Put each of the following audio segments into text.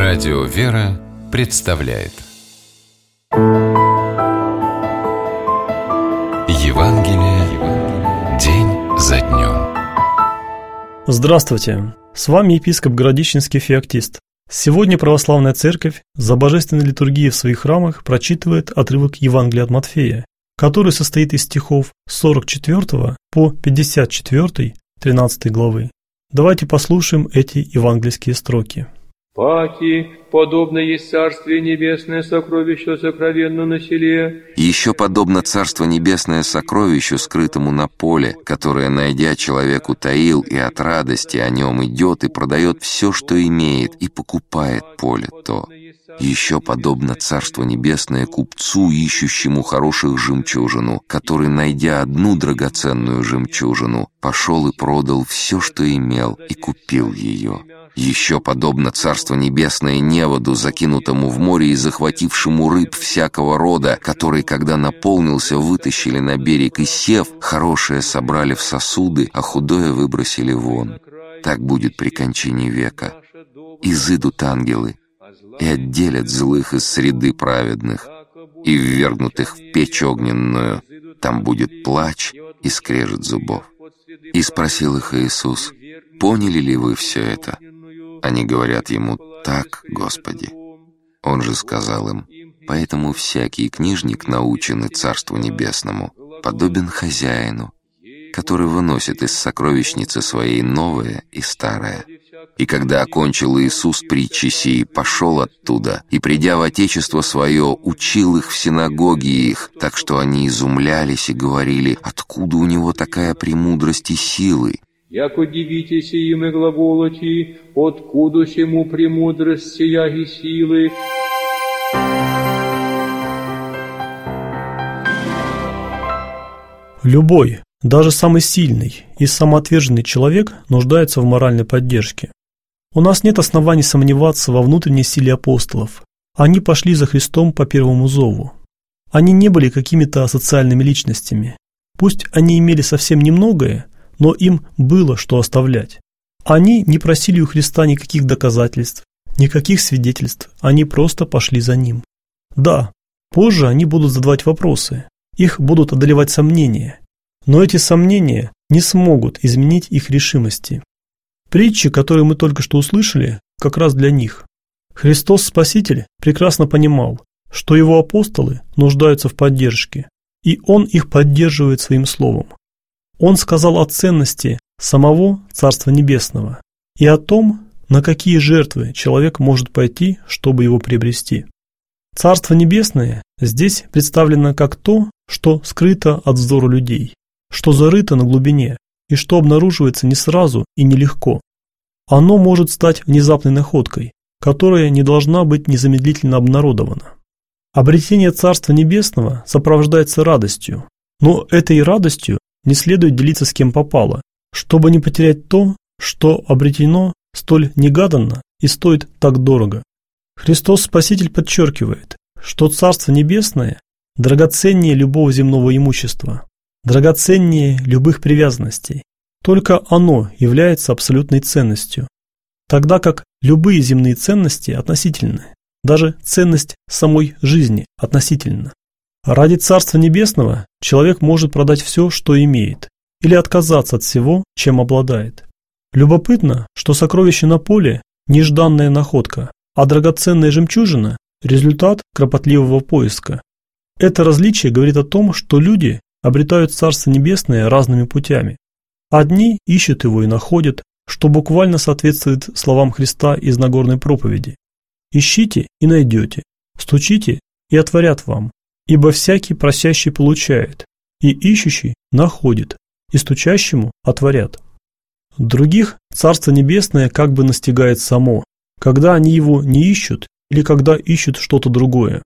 Радио «Вера» представляет Евангелие день за днем. Здравствуйте! С вами епископ Городищенский Феоктист. Сегодня Православная Церковь за Божественной литургией в своих храмах прочитывает отрывок Евангелия от Матфея, который состоит из стихов с 44 по 54, 13 главы. Давайте послушаем эти евангельские строки. «Паки, подобно есть Царствие Небесное сокровищу сокровенно на селе». Еще подобно Царство Небесное сокровищу, скрытому на поле, которое, найдя, человек утаил, и от радости о нем идет и продает все, что имеет, и покупает поле то. Еще подобно Царство Небесное купцу, ищущему хороших жемчужину, который, найдя одну драгоценную жемчужину, пошел и продал все, что имел, и купил ее. Еще подобно Царство Небесное неводу, закинутому в море и захватившему рыб всякого рода, который, когда наполнился, вытащили на берег и, сев, хорошее собрали в сосуды, а худое выбросили вон. Так будет при кончине века. Изыдут ангелы и отделят злых из среды праведных, и ввергнут их в печь огненную. Там будет плач и скрежет зубов. И спросил их Иисус: «Поняли ли вы все это?» Они говорят ему: «Так, Господи». Он же сказал им: «Поэтому всякий книжник, наученный Царству Небесному, подобен хозяину, который выносит из сокровищницы своей новое и старое». И когда окончил Иисус притчи сии, пошел оттуда, и, придя в Отечество свое, учил их в синагоге их, так что они изумлялись и говорили: «Откуда у него такая премудрость и силы?» «Яко дивитесь им и глаголоти, откуда сему премудрость сия и силы». Любой, даже самый сильный и самоотверженный человек нуждается в моральной поддержке. У нас нет оснований сомневаться во внутренней силе апостолов. Они пошли за Христом по первому зову. Они не были какими-то социальными личностями. Пусть они имели совсем немногое, но им было что оставлять. Они не просили у Христа никаких доказательств, никаких свидетельств, они просто пошли за Ним. Да, позже они будут задавать вопросы, их будут одолевать сомнения, но эти сомнения не смогут изменить их решимости. Притчи, которые мы только что услышали, как раз для них. Христос Спаситель прекрасно понимал, что Его апостолы нуждаются в поддержке, и Он их поддерживает Своим Словом. Он сказал о ценности самого Царства Небесного и о том, на какие жертвы человек может пойти, чтобы его приобрести. Царство Небесное здесь представлено как то, что скрыто от взора людей, что зарыто на глубине и что обнаруживается не сразу и нелегко. Оно может стать внезапной находкой, которая не должна быть незамедлительно обнародована. Обретение Царства Небесного сопровождается радостью, но этой радостью не следует делиться с кем попало, чтобы не потерять то, что обретено столь негаданно и стоит так дорого. Христос Спаситель подчеркивает, что Царство Небесное драгоценнее любого земного имущества, драгоценнее любых привязанностей. Только оно является абсолютной ценностью, тогда как любые земные ценности относительны, даже ценность самой жизни относительна. Ради Царства Небесного человек может продать все, что имеет, или отказаться от всего, чем обладает. Любопытно, что сокровище на поле – нежданная находка, а драгоценная жемчужина – результат кропотливого поиска. Это различие говорит о том, что люди обретают Царство Небесное разными путями. Одни ищут его и находят, что буквально соответствует словам Христа из Нагорной проповеди. «Ищите и найдете, стучите и отворят вам, ибо всякий просящий получает, и ищущий находит, и стучащему отворят». Других Царство Небесное как бы настигает само, когда они его не ищут или когда ищут что-то другое.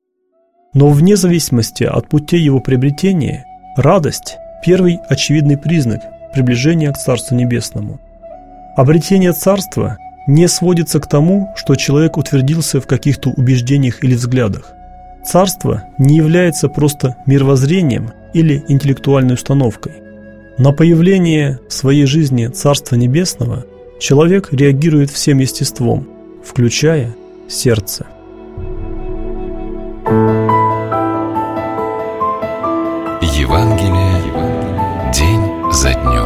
Но вне зависимости от путей его приобретения, радость – первый очевидный признак приближения к Царству Небесному. Обретение Царства не сводится к тому, что человек утвердился в каких-то убеждениях или взглядах. Царство не является просто мировоззрением или интеллектуальной установкой. На появление в своей жизни Царства Небесного человек реагирует всем естеством, включая сердце. Евангелие день за днем.